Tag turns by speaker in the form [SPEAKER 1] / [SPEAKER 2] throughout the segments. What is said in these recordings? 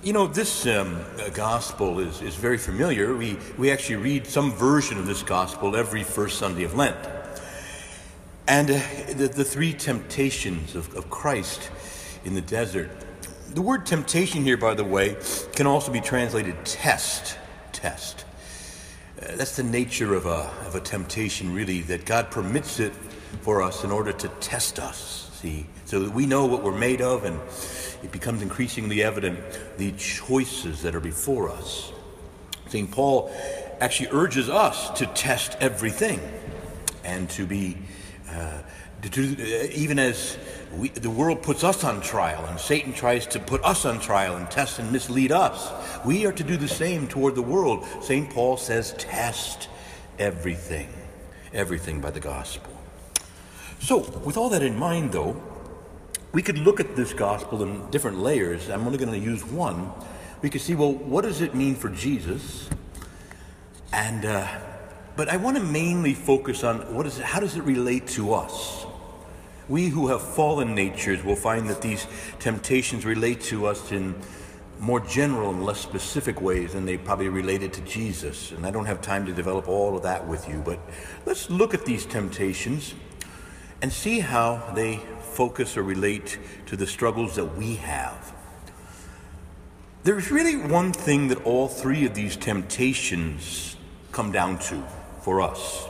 [SPEAKER 1] You know, this gospel is very familiar. We actually read some version of this gospel every first Sunday of Lent. And the three temptations of Christ in the desert. The word temptation here, by the way, can also be translated test. That's the nature of a temptation, really, that God permits it for us in order to test us, see, so that we know what we're made of, and it becomes increasingly evident the choices that are before us. St. Paul actually urges us to test everything and to be, even as the world puts us on trial and Satan tries to put us on trial and test and mislead us, we are to do the same toward the world. St. Paul says, test everything by the gospel. So, with all that in mind, though, we could look at this gospel in different layers. I'm only going to use one. We could see, well, what does it mean for Jesus? But I want to mainly focus on how does it relate to us? We who have fallen natures will find that these temptations relate to us in more general and less specific ways than they probably related to Jesus. And I don't have time to develop all of that with you, but let's look at these temptations and see how they focus or relate to the struggles that we have. There's really one thing that all three of these temptations come down to for us.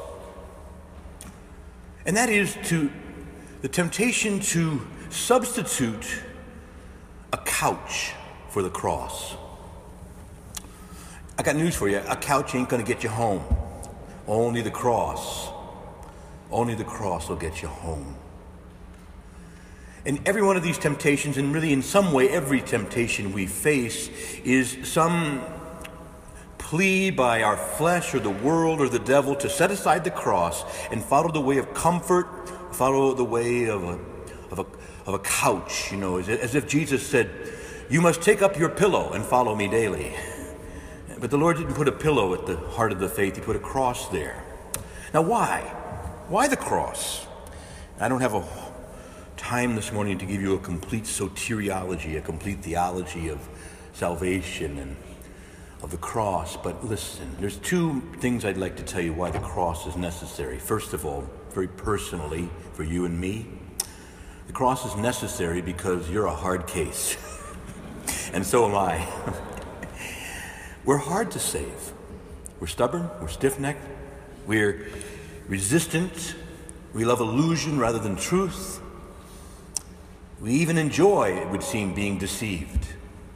[SPEAKER 1] And that is the temptation to substitute a couch for the cross. I got news for you. A couch ain't going to get you home. Only the cross will get you home. And every one of these temptations, and really in some way every temptation we face, is some plea by our flesh or the world or the devil to set aside the cross and follow the way of comfort, follow the way of a couch, as if Jesus said, you must take up your pillow and follow me daily. But the Lord didn't put a pillow at the heart of the faith. He put a cross there. Now why? Why the cross? I don't have a time this morning to give you a complete soteriology, a complete theology of salvation and of the cross, but listen, there's two things I'd like to tell you why the cross is necessary. First of all, very personally for you and me, the cross is necessary because you're a hard case, and so am I. We're hard to save. We're stubborn, we're stiff-necked, we're resistant, we love illusion rather than truth. We even enjoy, it would seem, being deceived.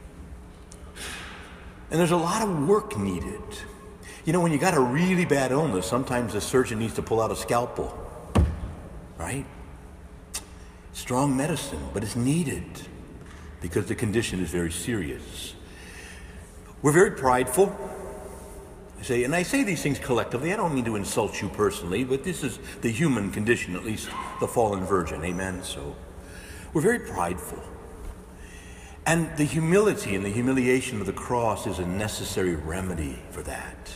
[SPEAKER 1] And there's a lot of work needed. When you got a really bad illness, sometimes the surgeon needs to pull out a scalpel, right? Strong medicine, but it's needed because the condition is very serious. We're very prideful. I say these things collectively. I don't mean to insult you personally, but this is the human condition, at least the fallen virgin, amen? So we're very prideful. And the humility and the humiliation of the cross is a necessary remedy for that.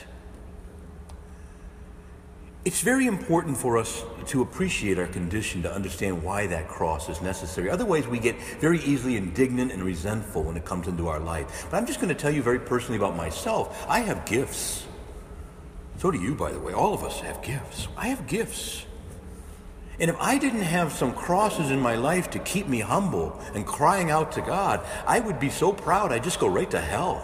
[SPEAKER 1] It's very important for us to appreciate our condition, to understand why that cross is necessary. Otherwise, we get very easily indignant and resentful when it comes into our life. But I'm just going to tell you very personally about myself. I have gifts. So do you, by the way. All of us have gifts. I have gifts. And if I didn't have some crosses in my life to keep me humble and crying out to God, I would be so proud I'd just go right to hell.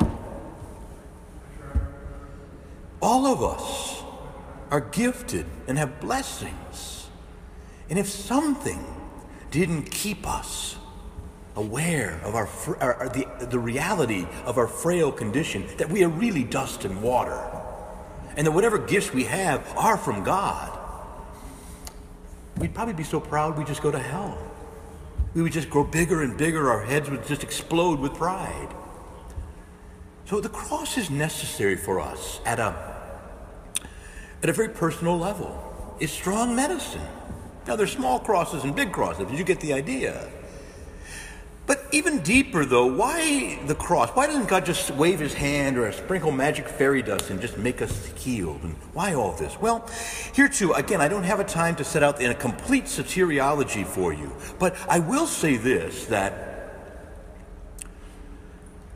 [SPEAKER 1] All of us are gifted and have blessings. And if something didn't keep us aware of the reality of our frail condition, that we are really dust and water, and that whatever gifts we have are from God, we'd probably be so proud we'd just go to hell. We would just grow bigger and bigger. Our heads would just explode with pride. So the cross is necessary for us at a very personal level. It's strong medicine. Now there's small crosses and big crosses. You get the idea. But even deeper, though, why the cross? Why doesn't God just wave his hand or sprinkle magic fairy dust and just make us healed? And why all this? Well, here too, again, I don't have a time to set out in a complete soteriology for you. But I will say this, that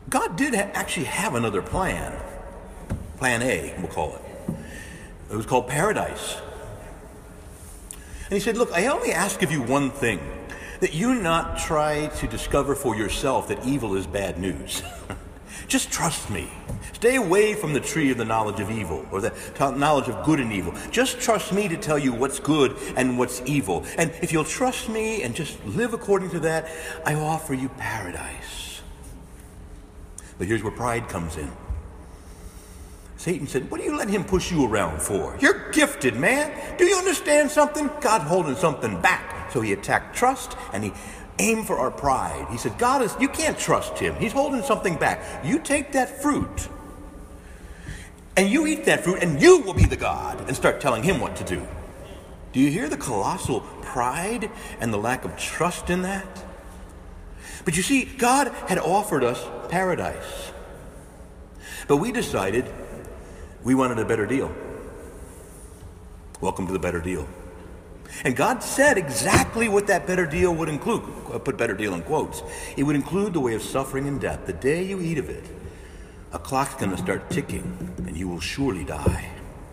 [SPEAKER 1] God did actually have another plan. Plan A, we'll call it. It was called paradise. And he said, look, I only ask of you one thing, that you not try to discover for yourself that evil is bad news. Just trust me. Stay away from the tree of the knowledge of evil, or the knowledge of good and evil. Just trust me to tell you what's good and what's evil. And if you'll trust me and just live according to that, I offer you paradise. But here's where pride comes in. Satan said, what do you let him push you around for? You're gifted, man. Do you understand something? God's holding something back. So he attacked trust and he aimed for our pride. He said, you can't trust him. He's holding something back. You take that fruit and you eat that fruit and you will be the God, and start telling him what to do. Do you hear the colossal pride and the lack of trust in that? But you see, God had offered us paradise. But we decided we wanted a better deal. Welcome to the better deal. And God said exactly what that better deal would include. I put better deal in quotes. It would include the way of suffering and death. The day you eat of it, a clock's going to start ticking and you will surely die.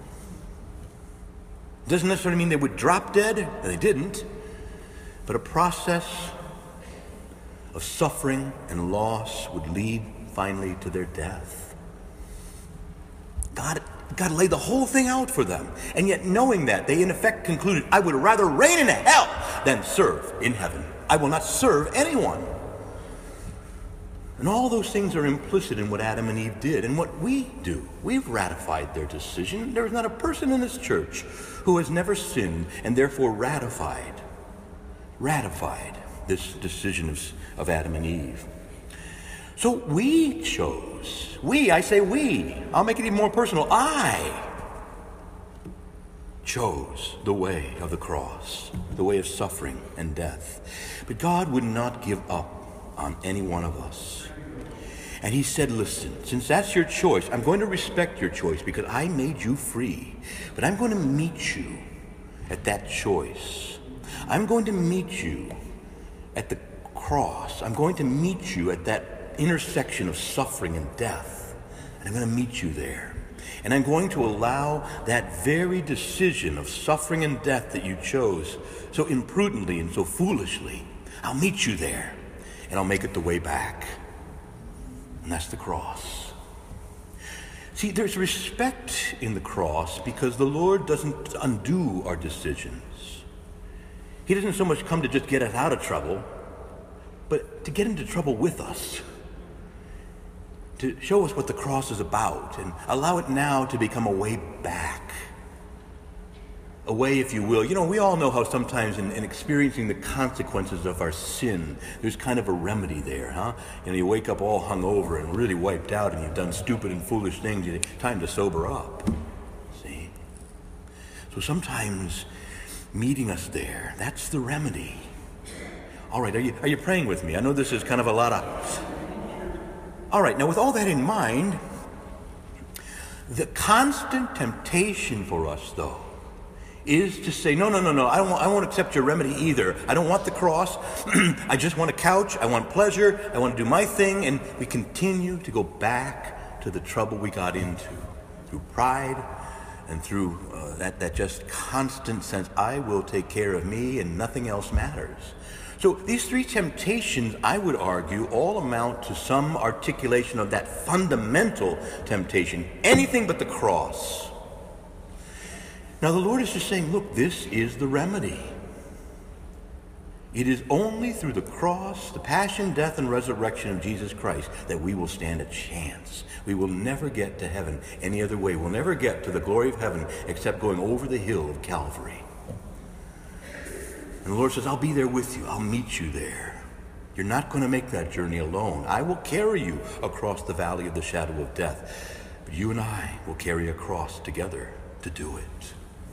[SPEAKER 1] It doesn't necessarily mean they would drop dead, and they didn't, but a process of suffering and loss would lead finally to their death. God laid the whole thing out for them. And yet knowing that, they in effect concluded, I would rather reign in hell than serve in heaven. I will not serve anyone. And all those things are implicit in what Adam and Eve did and what we do. We've ratified their decision. There is not a person in this church who has never sinned and therefore ratified this decision of Adam and Eve. So we chose. I say we. I'll make it even more personal. I chose the way of the cross, the way of suffering and death. But God would not give up on any one of us. And he said, listen, since that's your choice, I'm going to respect your choice because I made you free. But I'm going to meet you at that choice. I'm going to meet you at the cross. I'm going to meet you at that intersection of suffering and death. And I'm going to meet you there. And I'm going to allow that very decision of suffering and death that you chose so imprudently and so foolishly, I'll meet you there. And I'll make it the way back. And that's the cross. See, there's respect in the cross because the Lord doesn't undo our decisions. He doesn't so much come to just get us out of trouble, but to get into trouble with us. To show us what the cross is about and allow it now to become a way back. A way, if you will. You know, we all know how sometimes in experiencing the consequences of our sin, there's kind of a remedy there, huh? You know, you wake up all hungover and really wiped out and you've done stupid and foolish things. It's time to sober up. See? So sometimes meeting us there, that's the remedy. All right, are you praying with me? I know this is kind of a lot of... All right, now with all that in mind, the constant temptation for us, though, is to say, no, I won't accept your remedy either. I don't want the cross. I just want a couch. I want pleasure. I want to do my thing. And we continue to go back to the trouble we got into through pride and through that just constant sense, I will take care of me and nothing else matters. So these three temptations, I would argue, all amount to some articulation of that fundamental temptation, anything but the cross. Now the Lord is just saying, look, this is the remedy. It is only through the cross, the passion, death, and resurrection of Jesus Christ that we will stand a chance. We will never get to heaven any other way. We'll never get to the glory of heaven except going over the hill of Calvary. And the Lord says, I'll be there with you. I'll meet you there. You're not going to make that journey alone. I will carry you across the valley of the shadow of death. But you and I will carry a cross together to do it.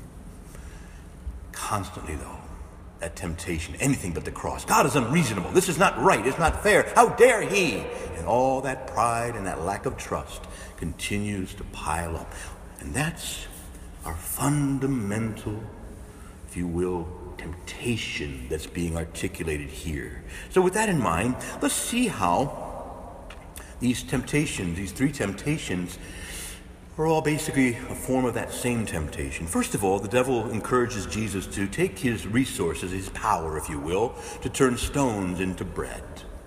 [SPEAKER 1] Constantly, though, that temptation, anything but the cross. God is unreasonable. This is not right. It's not fair. How dare he? And all that pride and that lack of trust continues to pile up. And that's our fundamental, if you will, temptation that's being articulated here. So with that in mind, let's see how These temptations, these three temptations, are all basically a form of that same temptation. First of all, the devil encourages Jesus to take his resources, his power, if you will, to turn stones into bread.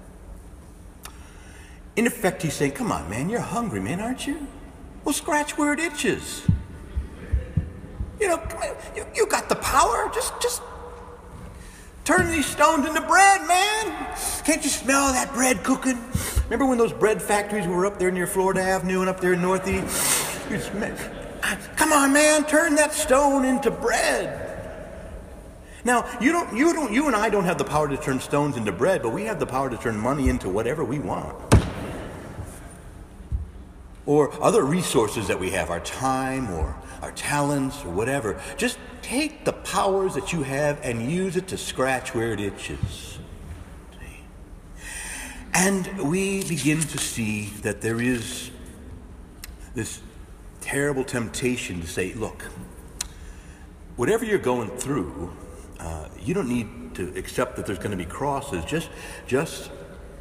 [SPEAKER 1] In effect, he's saying, come on, man, you're hungry, man, aren't you? Well, scratch where it itches. You know, you got the power. Just turn these stones into bread, man. Can't you smell that bread cooking? Remember when those bread factories were up there near Florida Avenue and up there in Northeast? Come on, man, turn that stone into bread. Now, you and I don't have the power to turn stones into bread, but we have the power to turn money into whatever we want. Or other resources that we have, our time or our talents or whatever. Just take the powers that you have and use it to scratch where it itches. And we begin to see that there is this terrible temptation to say, look, whatever you're going through, you don't need to accept that there's going to be crosses. Just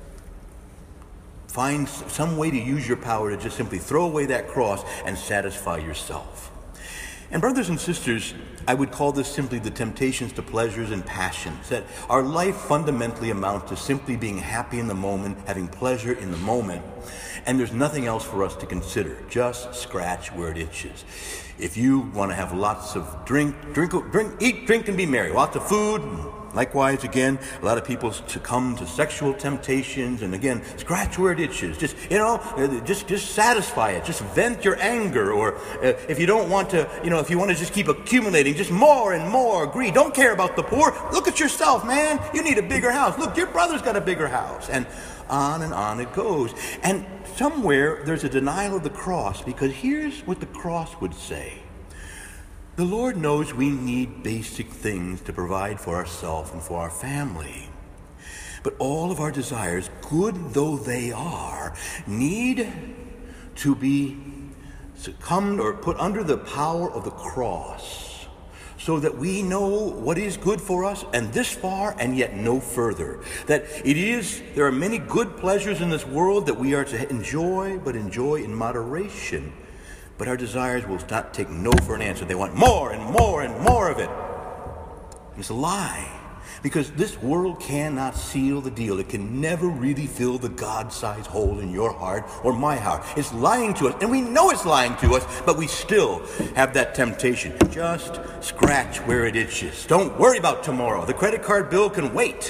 [SPEAKER 1] find some way to use your power to just simply throw away that cross and satisfy yourself. And brothers and sisters, I would call this simply the temptations to pleasures and passions, that our life fundamentally amounts to simply being happy in the moment, having pleasure in the moment, and there's nothing else for us to consider. Just scratch where it itches. If you want to have lots of eat, drink, and be merry, lots of food. Likewise, again, a lot of people succumb to sexual temptations, and again, scratch where it itches. Just satisfy it. Just vent your anger, or if you don't want to, if you want to just keep accumulating, just more and more greed. Don't care about the poor. Look at yourself, man. You need a bigger house. Look, your brother's got a bigger house, and on it goes. And somewhere there's a denial of the cross, because here's what the cross would say. The Lord knows we need basic things to provide for ourselves and for our family. But all of our desires, good though they are, need to be succumbed or put under the power of the cross, so that we know what is good for us, and this far and yet no further. That there are many good pleasures in this world that we are to enjoy, but enjoy in moderation. But our desires will not take no for an answer. They want more and more and more of it. And it's a lie. Because this world cannot seal the deal. It can never really fill the God-sized hole in your heart or my heart. It's lying to us, and we know it's lying to us, but we still have that temptation. Just scratch where it itches. Don't worry about tomorrow. The credit card bill can wait.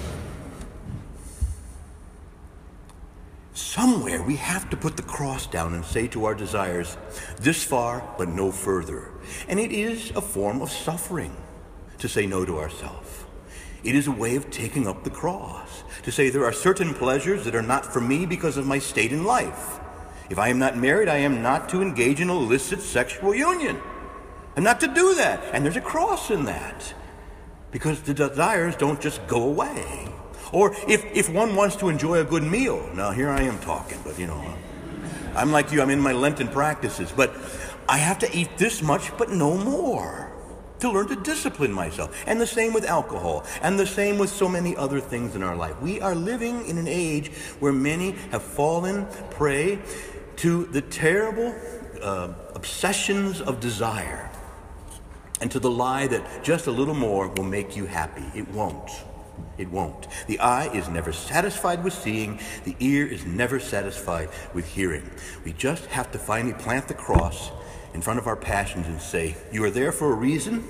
[SPEAKER 1] Somewhere we have to put the cross down and say to our desires, this far but no further. And it is a form of suffering to say no to ourselves. It is a way of taking up the cross, to say there are certain pleasures that are not for me because of my state in life. If I am not married, I am not to engage in illicit sexual union. I'm not to do that. And there's a cross in that, because the desires don't just go away. Or if one wants to enjoy a good meal. Now, here I am talking, but I'm like you, I'm in my Lenten practices. But I have to eat this much, but no more, to learn to discipline myself. And the same with alcohol, and the same with so many other things in our life. We are living in an age where many have fallen prey to the terrible obsessions of desire, and to the lie that just a little more will make you happy. It won't. It won't. The eye is never satisfied with seeing. The ear is never satisfied with hearing. We just have to finally plant the cross in front of our passions and say, you are there for a reason,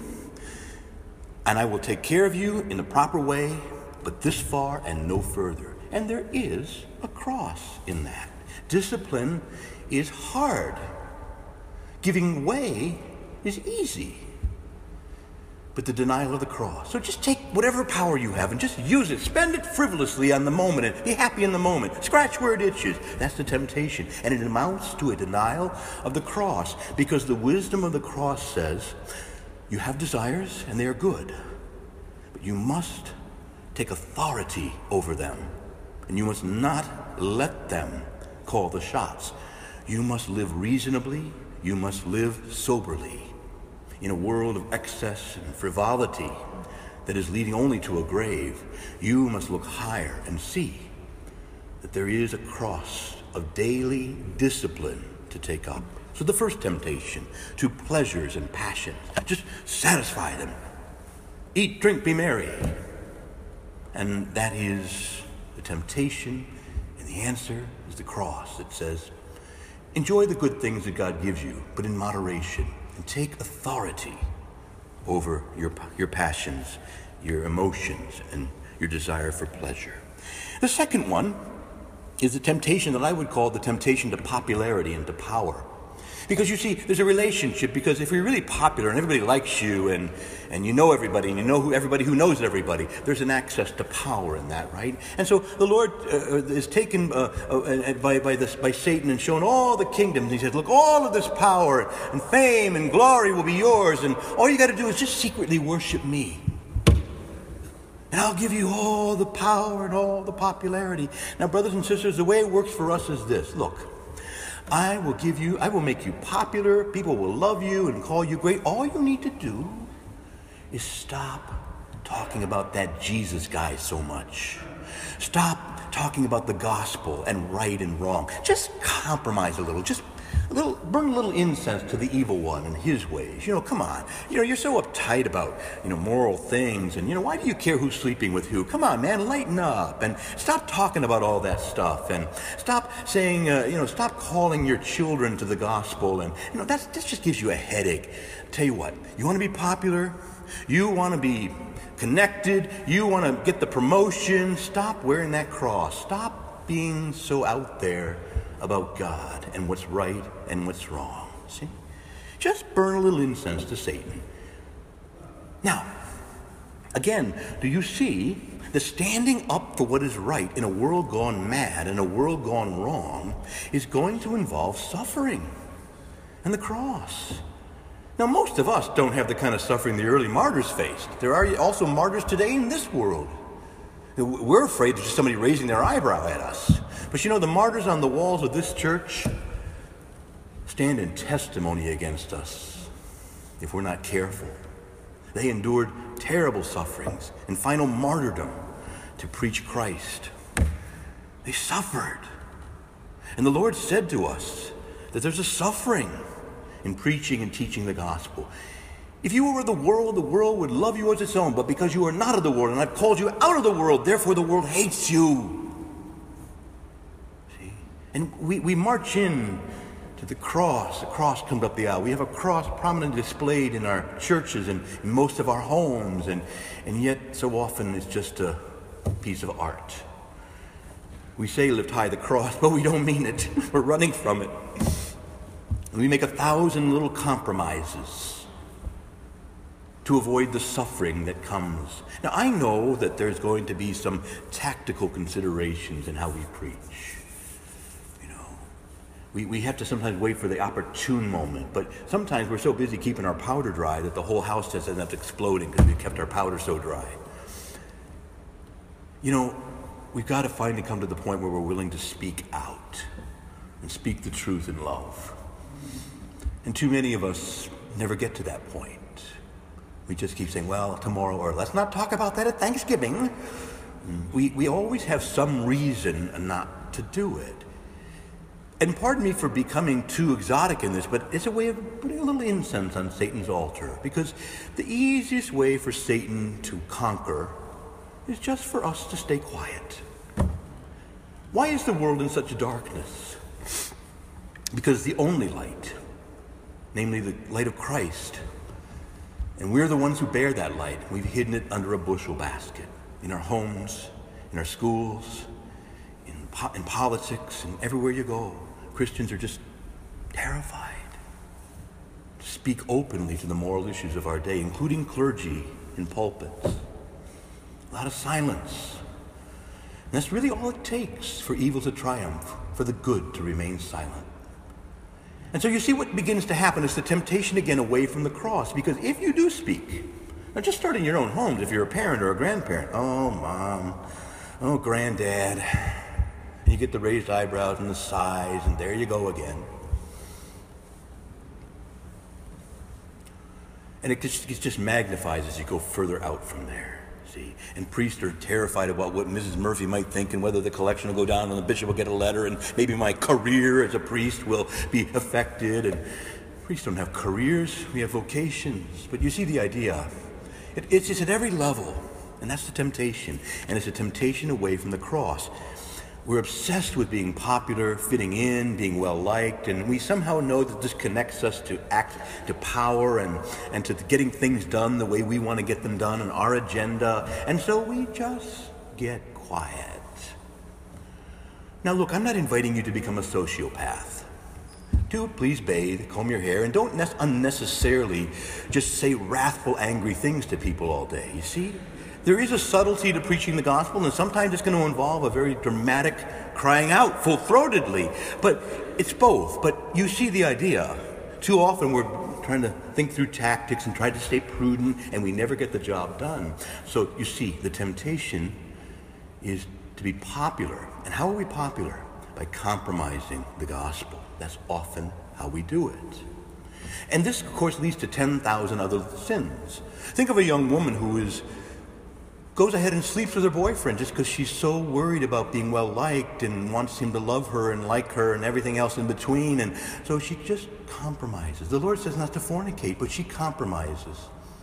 [SPEAKER 1] and I will take care of you in the proper way, but this far and no further. And there is a cross in that. Discipline is hard. Giving way is easy. But the denial of the cross. So just take whatever power you have and just use it. Spend it frivolously on the moment and be happy in the moment. Scratch where it itches. That's the temptation. And it amounts to a denial of the cross, because the wisdom of the cross says, you have desires and they are good, but you must take authority over them. And you must not let them call the shots. You must live reasonably. You must live soberly. In a world of excess and frivolity that is leading only to a grave, you must look higher and see that there is a cross of daily discipline to take up. So the first temptation, to pleasures and passions, just satisfy them. Eat, drink, be merry. And that is the temptation, and the answer is the cross. It says, enjoy the good things that God gives you, but in moderation, and take authority over your passions, your emotions, and your desire for pleasure. The second one is the temptation that I would call the temptation to popularity and to power. Because you see, there's a relationship, because if you're really popular and everybody likes you and you know everybody and you know everybody who knows everybody, there's an access to power in that, right? And so the Lord is taken by Satan and shown all the kingdoms. He says, look, all of this power and fame and glory will be yours, and all you got to do is just secretly worship me. And I'll give you all the power and all the popularity. Now, brothers and sisters, the way it works for us is this. Look, I will make you popular. People will love you and call you great. All you need to do is stop talking about that Jesus guy so much. Stop talking about the gospel and right and wrong. Just compromise a little. Burn a little incense to the evil one and his ways. Come on. You're so uptight about, moral things. And, why do you care who's sleeping with who? Come on, man, lighten up. And stop talking about all that stuff. And stop saying, stop calling your children to the gospel. And, that just gives you a headache. Tell you what, you want to be popular? You want to be connected? You want to get the promotion? Stop wearing that cross. Stop being so out there about God and what's right and what's wrong. See? Just burn a little incense to Satan. Now, again, do you see that standing up for what is right in a world gone mad and a world gone wrong is going to involve suffering and the cross? Now, most of us don't have the kind of suffering the early martyrs faced. There are also martyrs today in this world. We're afraid of just somebody raising their eyebrow at us. But the martyrs on the walls of this church stand in testimony against us if we're not careful. They endured terrible sufferings and final martyrdom to preach Christ. They suffered. And the Lord said to us that there's a suffering in preaching and teaching the gospel. If you were of the world would love you as its own, but because you are not of the world, and I've called you out of the world, therefore the world hates you. See? And we march in to the cross. The cross comes up the aisle. We have a cross prominently displayed in our churches and in most of our homes, and yet so often it's just a piece of art. We say lift high the cross, but we don't mean it. We're running from it. And we make 1,000 little compromises to avoid the suffering that comes. Now, I know that there's going to be some tactical considerations in how we preach. We have to sometimes wait for the opportune moment, but sometimes we're so busy keeping our powder dry that the whole house just ends up exploding because we've kept our powder so dry. We've got to finally come to the point where we're willing to speak out and speak the truth in love. And too many of us never get to that point. We just keep saying, well, tomorrow, or let's not talk about that at Thanksgiving. We always have some reason not to do it. And pardon me for becoming too exotic in this, but it's a way of putting a little incense on Satan's altar. Because the easiest way for Satan to conquer is just for us to stay quiet. Why is the world in such darkness? Because the only light, namely the light of Christ, and we're the ones who bear that light. We've hidden it under a bushel basket, in our homes, in our schools, in politics, and everywhere you go. Christians are just terrified to speak openly to the moral issues of our day, including clergy in pulpits. A lot of silence. And that's really all it takes for evil to triumph, for the good to remain silent. And so you see what begins to happen is the temptation again away from the cross. Because if you do speak, now just start in your own homes if you're a parent or a grandparent. Oh, mom. Oh, granddad. And you get the raised eyebrows and the sighs, and there you go again. And it just magnifies as you go further out from there. See, and priests are terrified about what Mrs. Murphy might think and whether the collection will go down and the bishop will get a letter and maybe my career as a priest will be affected. And priests don't have careers, we have vocations. But you see the idea. It's at every level, and that's the temptation. And it's a temptation away from the cross. We're obsessed with being popular, fitting in, being well-liked, and we somehow know that this connects us to power and to getting things done the way we want to get them done on our agenda, and so we just get quiet. Now look, I'm not inviting you to become a sociopath. Do please bathe, comb your hair, and don't unnecessarily just say wrathful, angry things to people all day, you see? There is a subtlety to preaching the gospel, and sometimes it's going to involve a very dramatic crying out full-throatedly. But it's both. But you see the idea. Too often we're trying to think through tactics and try to stay prudent, and we never get the job done. So you see, the temptation is to be popular. And how are we popular? By compromising the gospel. That's often how we do it. And this, of course, leads to 10,000 other sins. Think of a young woman who goes ahead and sleeps with her boyfriend just because she's so worried about being well-liked and wants him to love her and like her and everything else in between. And so she just compromises. The Lord says not to fornicate, but she compromises.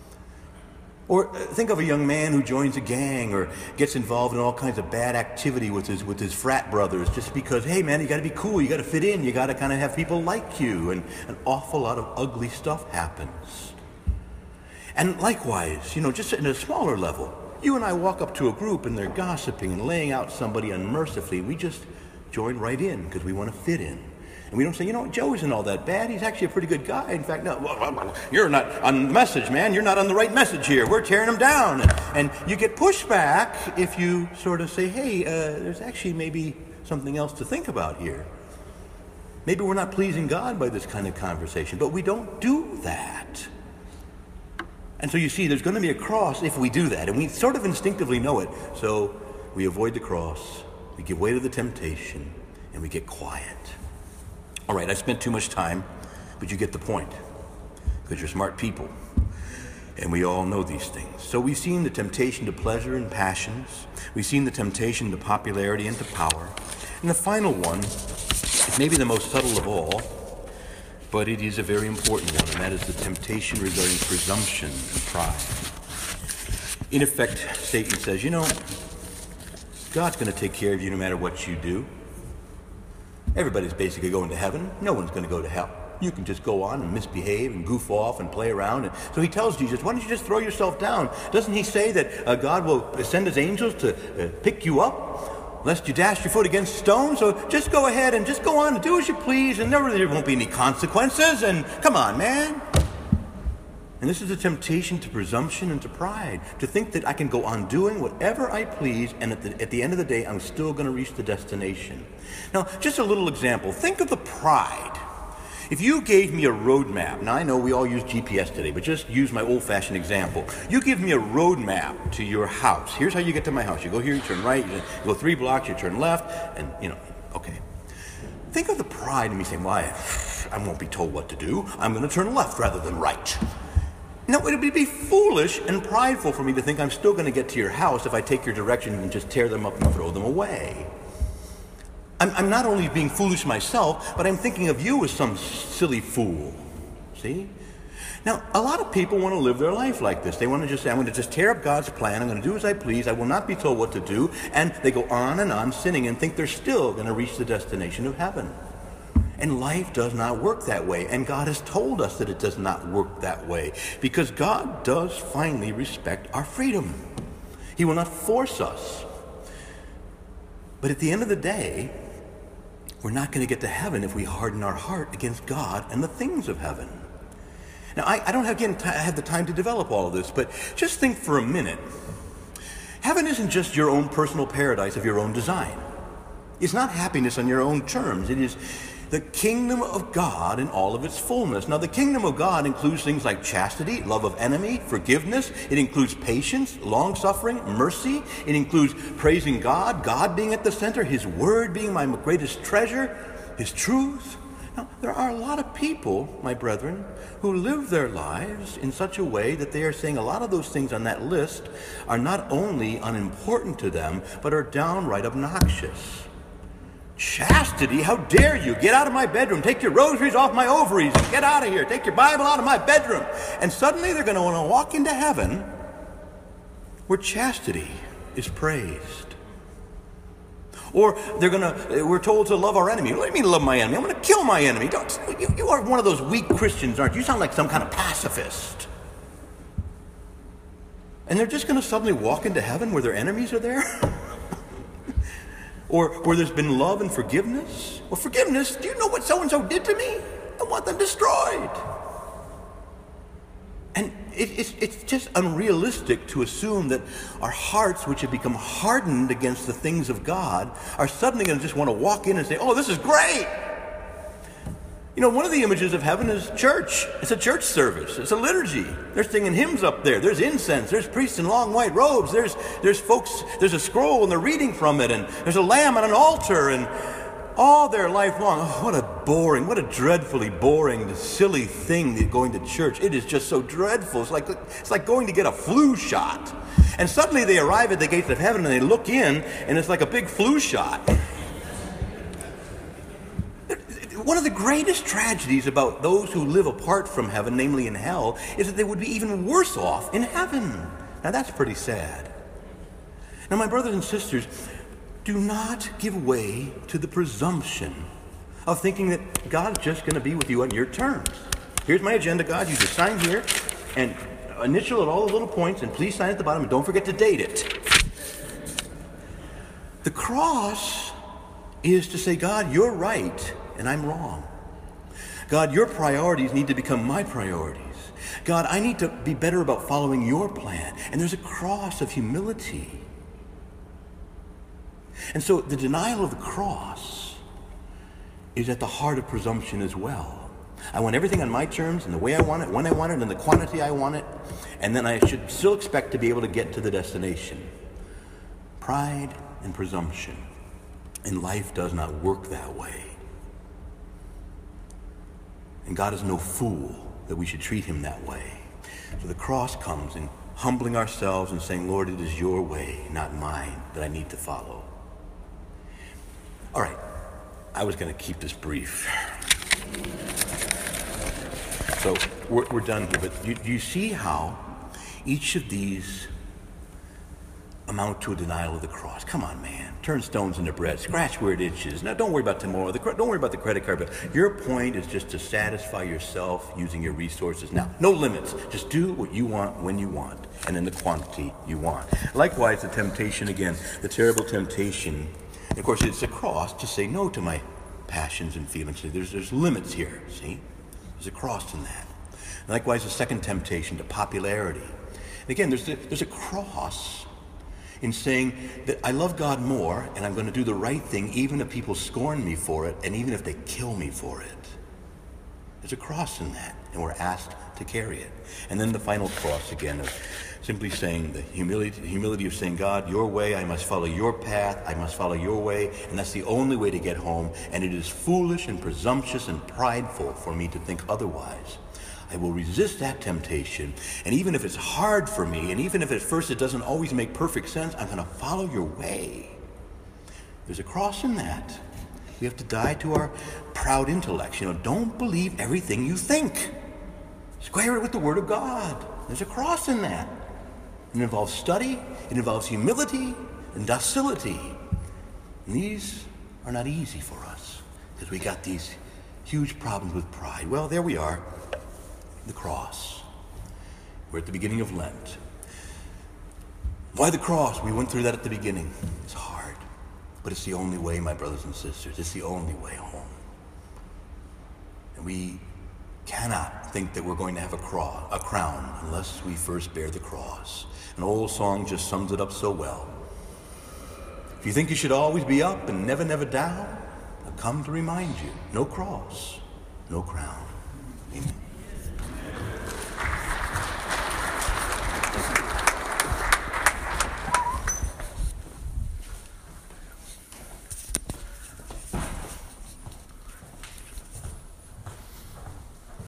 [SPEAKER 1] Or think of a young man who joins a gang or gets involved in all kinds of bad activity with his frat brothers just because, hey man, you got to be cool, you got to fit in, you got to kind of have people like you. And an awful lot of ugly stuff happens. And likewise, just at a smaller level, you and I walk up to a group and they're gossiping and laying out somebody unmercifully. We just join right in because we want to fit in. And we don't say, Joe isn't all that bad. He's actually a pretty good guy. In fact, no, you're not on message, man. You're not on the right message here. We're tearing him down. And you get pushback if you sort of say, hey, there's actually maybe something else to think about here. Maybe we're not pleasing God by this kind of conversation, but we don't do that. And so you see, there's going to be a cross if we do that, and we sort of instinctively know it. So we avoid the cross, we give way to the temptation, and we get quiet. All right, I spent too much time, but you get the point, because you're smart people, and we all know these things. So we've seen the temptation to pleasure and passions. We've seen the temptation to popularity and to power. And the final one is maybe the most subtle of all, but it is a very important one, and that is the temptation regarding presumption and pride. In effect, Satan says, God's going to take care of you no matter what you do. Everybody's basically going to heaven. No one's going to go to hell. You can just go on and misbehave and goof off and play around. And so he tells Jesus, why don't you just throw yourself down? Doesn't he say that God will send his angels to pick you up, lest you dash your foot against a stone? So just go ahead and just go on and do as you please, and there won't be any consequences. And come on, man. And this is a temptation to presumption and to pride, to think that I can go on doing whatever I please, and at the end of the day, I'm still going to reach the destination. Now, just a little example. Think of the pride. If you gave me a road map, now I know we all use GPS today, but just use my old-fashioned example. You give me a road map to your house. Here's how you get to my house. You go here, you turn right, you go 3 blocks, you turn left, and, okay. Think of the pride in me saying, well, I won't be told what to do. I'm going to turn left rather than right. Now, it would be foolish and prideful for me to think I'm still going to get to your house if I take your direction and just tear them up and throw them away. I'm not only being foolish myself, but I'm thinking of you as some silly fool. See? Now, a lot of people want to live their life like this. They want to just say, I'm going to just tear up God's plan. I'm going to do as I please. I will not be told what to do. And they go on and on sinning and think they're still going to reach the destination of heaven. And life does not work that way. And God has told us that it does not work that way. Because God does finally respect our freedom. He will not force us. But at the end of the day, we're not going to get to heaven if we harden our heart against God and the things of heaven. Now, I don't have the time to develop all of this, but just think for a minute. Heaven isn't just your own personal paradise of your own design. It's not happiness on your own terms. It is the kingdom of God in all of its fullness. Now, the kingdom of God includes things like chastity, love of enemy, forgiveness. It includes patience, long-suffering, mercy. It includes praising God, God being at the center, his word being my greatest treasure, his truth. Now, there are a lot of people, my brethren, who live their lives in such a way that they are saying a lot of those things on that list are not only unimportant to them, but are downright obnoxious. Chastity, how dare you? Get out of my bedroom. Take your rosaries off my ovaries. Get out of here. Take your Bible out of my bedroom. And suddenly they're going to want to walk into heaven where chastity is praised. Or we're told to love our enemy. What do you mean love my enemy? I'm going to kill my enemy. You are one of those weak Christians, aren't you? You sound like some kind of pacifist. And they're just going to suddenly walk into heaven where their enemies are there? Or where there's been love and forgiveness? Well, forgiveness, do you know what so-and-so did to me? I want them destroyed. And it's just unrealistic to assume that our hearts, which have become hardened against the things of God, are suddenly going to just want to walk in and say, oh, this is great. You know, one of the images of heaven is church. It's a church service. It's a liturgy. They're singing hymns up there. There's incense. There's priests in long white robes. There's folks, there's a scroll and they're reading from it. And there's a lamb on an altar. And all their life long, oh, what a dreadfully boring, silly thing going to church. It is just so dreadful. It's like going to get a flu shot. And suddenly they arrive at the gates of heaven and they look in and it's like a big flu shot. One of the greatest tragedies about those who live apart from heaven, namely in hell, is that they would be even worse off in heaven. Now that's pretty sad. Now, my brothers and sisters, do not give way to the presumption of thinking that God's just going to be with you on your terms. Here's my agenda, God. You just sign here and initial at all the little points, and please sign at the bottom, and don't forget to date it. The cross is to say, God, you're right, and I'm wrong. God, your priorities need to become my priorities. God, I need to be better about following your plan. And there's a cross of humility. And so the denial of the cross is at the heart of presumption as well. I want everything on my terms and the way I want it, when I want it, and the quantity I want it. And then I should still expect to be able to get to the destination. Pride and presumption. And life does not work that way. And God is no fool that we should treat him that way. So the cross comes in humbling ourselves and saying, Lord, it is your way, not mine, that I need to follow. All right, I was going to keep this brief. So we're done here, but do you see how each of these amount to a denial of the cross? Come on, man. Turn stones into bread. Scratch where it itches. Now, don't worry about tomorrow. Don't worry about the credit card bill. Your point is just to satisfy yourself using your resources. Now, no limits. Just do what you want when you want and in the quantity you want. Likewise, the temptation again, the terrible temptation. Of course, it's a cross to say no to my passions and feelings. There's limits here, see? There's a cross in that. Likewise, the second temptation to popularity. And again, there's a cross in saying that I love God more and I'm going to do the right thing even if people scorn me for it and even if they kill me for it. There's a cross in that, and we're asked to carry it. And then the final cross again of simply saying the humility of saying, God, your way, I must follow your path, I must follow your way, and that's the only way to get home, and it is foolish and presumptuous and prideful for me to think otherwise. I will resist that temptation, and even if it's hard for me, and even if at first it doesn't always make perfect sense, I'm going to follow your way. There's a cross in that. We have to die to our proud intellects. Don't believe everything you think. Square it with the Word of God. There's a cross in that. It involves study, it involves humility and docility. And these are not easy for us, because we got these huge problems with pride. Well, there we are. The cross. We're at the beginning of Lent. Why the cross? We went through that at the beginning. It's hard, but it's the only way, my brothers and sisters. It's the only way home. And we cannot think that we're going to have a crown unless we first bear the cross. An old song just sums it up so well. If you think you should always be up and never, never down, I've come to remind you, no cross, no crown. Amen.